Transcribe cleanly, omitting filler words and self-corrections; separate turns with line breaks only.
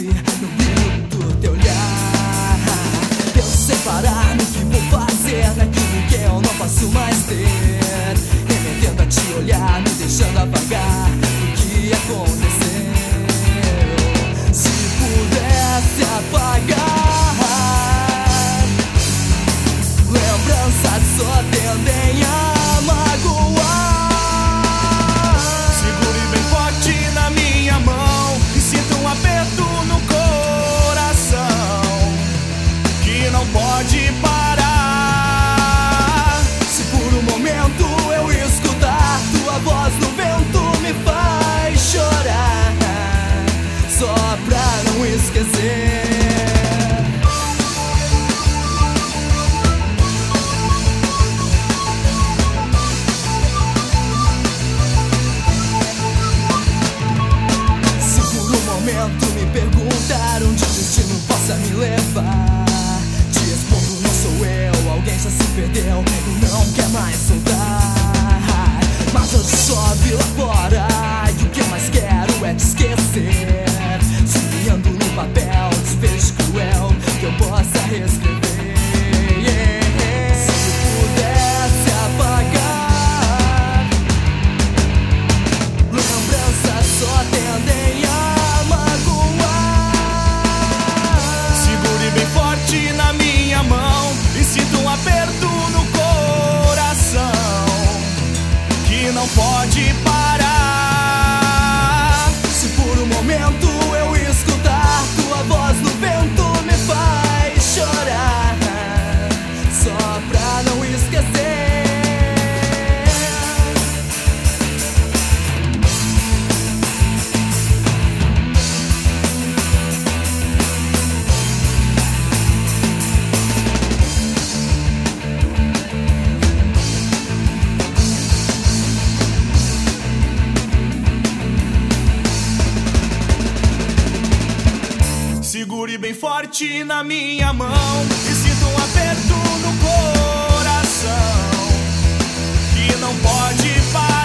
no brilho do teu olhar. Eu sei parar no que vou fazer, naquilo que eu não posso mais ter, remetendo a te olhar, me deixando apagar o que aconteceu. Se pudesse apagar lembranças, só tendem a magoar.
Segure bem forte na minha mão e sinta um aperto no coração que não pode parar.
Se por um momento eu escutar tua voz no vento, me faz chorar, só pra não esquecer. Me perguntar onde o destino possa me levar, te respondo, não sou eu. Alguém já se perdeu e não quer mais soltar. Mas hoje chove lá fora e o que eu mais quero é te esquecer, sublinhando no papel desfecho cruel que eu possa reescrever. Se pudesse apagar lembranças, só tendem a
na minha mão e sinto um aperto no coração que não pode parar.
Se por um momento eu escutar tua voz no vento, me faz chorar, só pra não esquecer.
Segure bem forte na minha mão e sinta um aperto no coração que não pode parar.